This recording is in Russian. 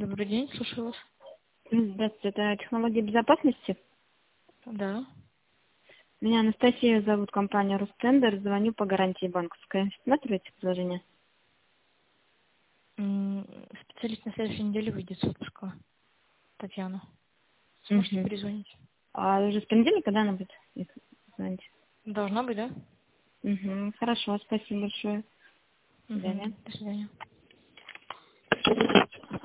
Добрый день, слушаю вас. Здравствуйте, это технологии безопасности. Да. Меня Анастасия зовут, компания Рустендер. Звоню по гарантии банковской. Смотрите предложение. Специалист на следующей неделе выйдет с отпуска. Татьяна. Сможете Угу. перезвонить? А уже с понедельника, когда она будет? Если звоните? Должна быть, да? Угу. Хорошо, спасибо большое. До Угу. свидания. До свидания.